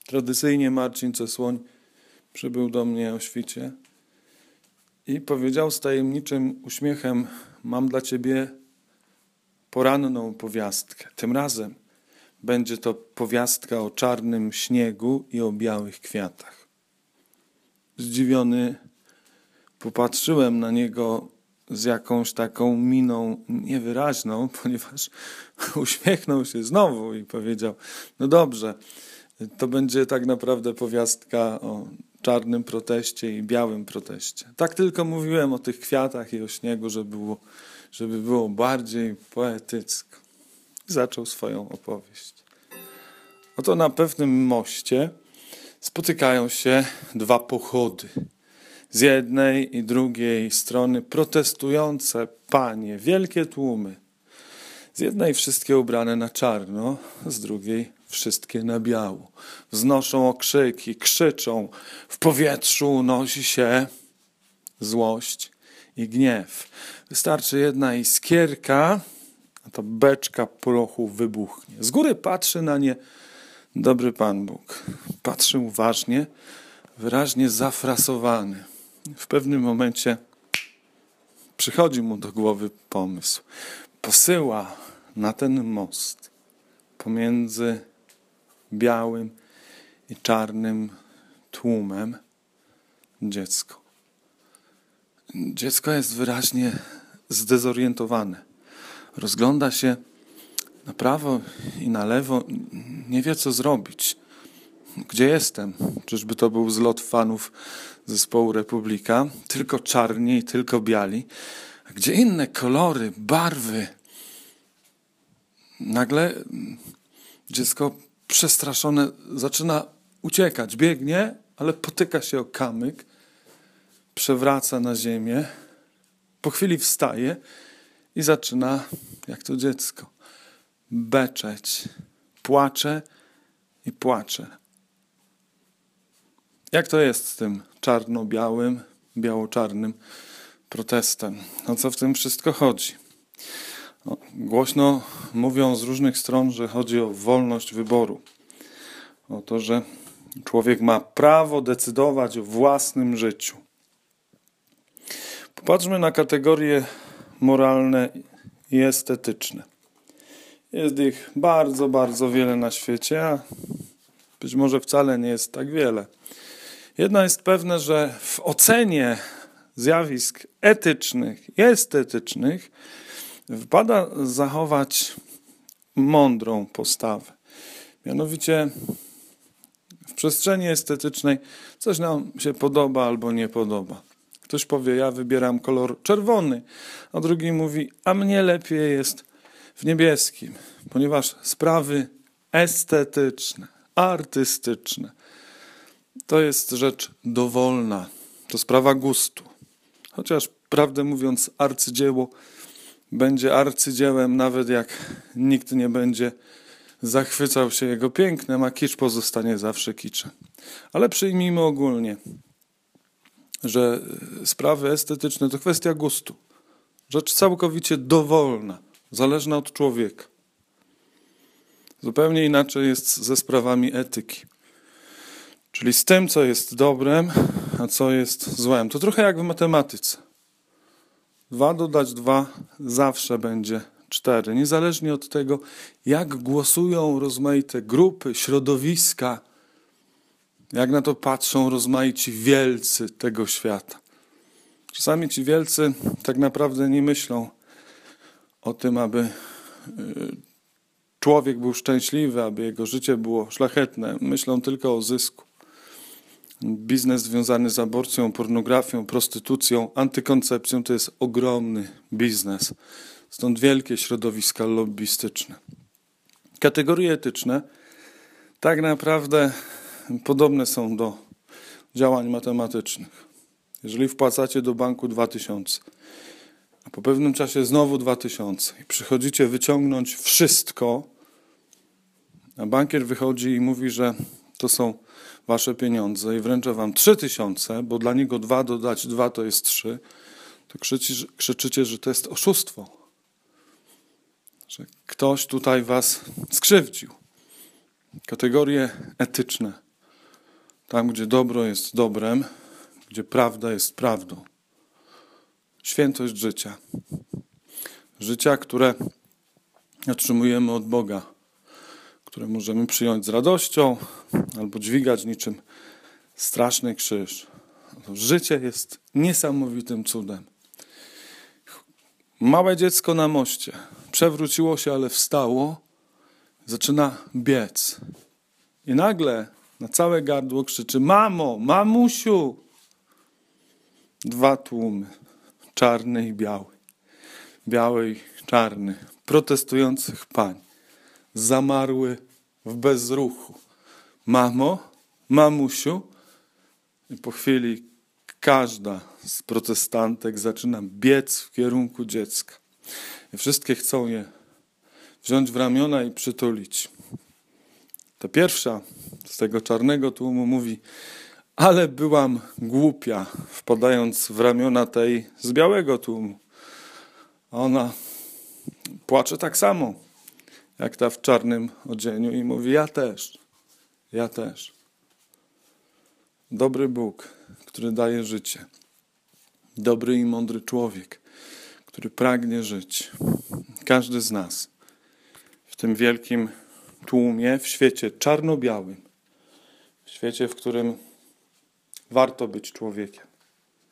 Tradycyjnie Marcin Cesłoń przybył do mnie o świcie i powiedział z tajemniczym uśmiechem: mam dla ciebie poranną powiastkę. Tym razem będzie to powiastka o czarnym śniegu i o białych kwiatach. Zdziwiony popatrzyłem na niego z jakąś taką miną niewyraźną, ponieważ uśmiechnął się znowu i powiedział: no dobrze, to będzie tak naprawdę powiastka o czarnym proteście i białym proteście. Tak tylko mówiłem o tych kwiatach i o śniegu, żeby było bardziej poetycko. I zaczął swoją opowieść. Oto na pewnym moście spotykają się dwa pochody. Z jednej i drugiej strony protestujące panie, wielkie tłumy. Z jednej wszystkie ubrane na czarno, z drugiej wszystkie na biało. Wznoszą okrzyki, krzyczą, w powietrzu unosi się złość i gniew. Wystarczy jedna iskierka, a ta beczka prochu wybuchnie. Z góry patrzy na nie dobry Pan Bóg. Patrzy uważnie, wyraźnie zafrasowany. W pewnym momencie przychodzi mu do głowy pomysł. Posyła na ten most pomiędzy białym i czarnym tłumem dziecko. Dziecko jest wyraźnie zdezorientowane. Rozgląda się na prawo i na lewo, nie wie co zrobić. Gdzie jestem? Czyżby to był zlot fanów zespołu Republika? Tylko czarni i tylko biali. A gdzie inne kolory, barwy? Nagle dziecko przestraszone zaczyna uciekać. Biegnie, ale potyka się o kamyk. Przewraca na ziemię. Po chwili wstaje i zaczyna, jak to dziecko, beczeć. Płacze i płacze. Jak to jest z tym czarno-białym, biało-czarnym protestem? O co w tym wszystko chodzi? Głośno mówią z różnych stron, że chodzi o wolność wyboru. O to, że człowiek ma prawo decydować o własnym życiu. Popatrzmy na kategorie moralne i estetyczne. Jest ich bardzo, bardzo wiele na świecie, a być może wcale nie jest tak wiele. Jedno jest pewne, że w ocenie zjawisk etycznych i estetycznych wypada zachować mądrą postawę. Mianowicie w przestrzeni estetycznej coś nam się podoba albo nie podoba. Ktoś powie: ja wybieram kolor czerwony, a drugi mówi: a mnie lepiej jest w niebieskim, ponieważ sprawy estetyczne, artystyczne to jest rzecz dowolna, to sprawa gustu. Chociaż prawdę mówiąc, arcydzieło będzie arcydziełem, nawet jak nikt nie będzie zachwycał się jego pięknem, a kicz pozostanie zawsze kiczem. Ale przyjmijmy ogólnie, że sprawy estetyczne to kwestia gustu. Rzecz całkowicie dowolna, zależna od człowieka. Zupełnie inaczej jest ze sprawami etyki. Czyli z tym, co jest dobrem, a co jest złem. To trochę jak w matematyce. 2 dodać 2 zawsze będzie 4. Niezależnie od tego, jak głosują rozmaite grupy, środowiska, jak na to patrzą rozmaici wielcy tego świata. Czasami ci wielcy tak naprawdę nie myślą o tym, aby człowiek był szczęśliwy, aby jego życie było szlachetne. Myślą tylko o zysku. Biznes związany z aborcją, pornografią, prostytucją, antykoncepcją to jest ogromny biznes. Stąd wielkie środowiska lobbystyczne. Kategorie etyczne tak naprawdę podobne są do działań matematycznych. Jeżeli wpłacacie do banku 2000, a po pewnym czasie znowu 2000 i przychodzicie wyciągnąć wszystko, a bankier wychodzi i mówi, że to są wasze pieniądze i wręcza wam 3000, bo dla niego 2 dodać 2 to jest 3, to krzyczycie, że to jest oszustwo. Że ktoś tutaj was skrzywdził. Kategorie etyczne Tam, gdzie dobro jest dobrem, gdzie prawda jest prawdą. Świętość życia. Życia, które otrzymujemy od Boga, które możemy przyjąć z radością albo dźwigać niczym straszny krzyż. Życie jest niesamowitym cudem. Małe dziecko na moście przewróciło się, ale wstało, zaczyna biec. I nagle na całe gardło krzyczy: mamo, mamusiu! 2 tłumy, czarny i biały. Biały i czarny, protestujących pań, zamarły w bezruchu. Mamo, mamusiu! I po chwili każda z protestantek zaczyna biec w kierunku dziecka. I wszystkie chcą je wziąć w ramiona i przytulić. Ta pierwsza z tego czarnego tłumu mówi: ale byłam głupia, wpadając w ramiona tej z białego tłumu. A ona płacze tak samo, jak ta w czarnym odzieniu i mówi: ja też. Dobry Bóg, który daje życie. Dobry i mądry człowiek, który pragnie żyć. Każdy z nas w tym wielkim tłumie, w świecie czarno-białym, w świecie, w którym warto być człowiekiem.